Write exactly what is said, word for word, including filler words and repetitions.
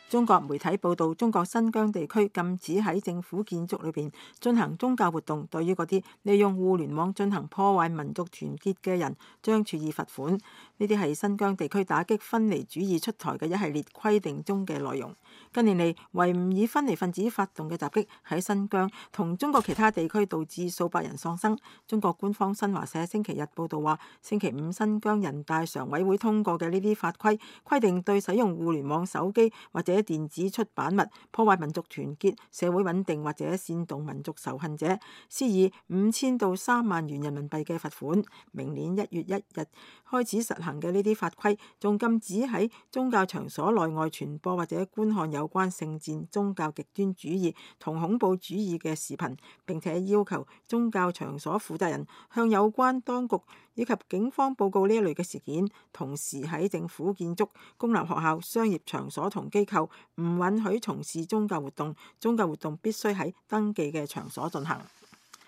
中國媒體報道，中國新疆地區禁止喺政府建築裏邊進行宗教活動，對於嗰啲利用互聯網進行破壞民族團結嘅人，將處以罰款。呢啲係新疆地區打擊分離主義出台嘅一系列規定中嘅內容。近年嚟，維吾爾分離分子發動嘅襲擊喺新疆同中國其他地區導致數百人喪生。中國官方新華社星期日報道話，星期五新疆人大常委會通過嘅呢啲法規，規定對使用互聯網手機或者電子出版物破壞民族團結、社會穩定或者煽動民族仇恨者，施以五千到三萬元人民幣嘅罰款。明年一月一日開始實行嘅呢啲法規，仲禁止喺宗教場所內外傳播或者觀看有關聖戰、宗教極端主義同恐怖主義嘅視頻，並且要求宗教場所負責人向有關當局以及警方報告呢一類嘅事件。同時喺政府建築、公立學校、商業場所同機構唔允許從事宗教活動，宗教活動必須喺登記嘅場所進行。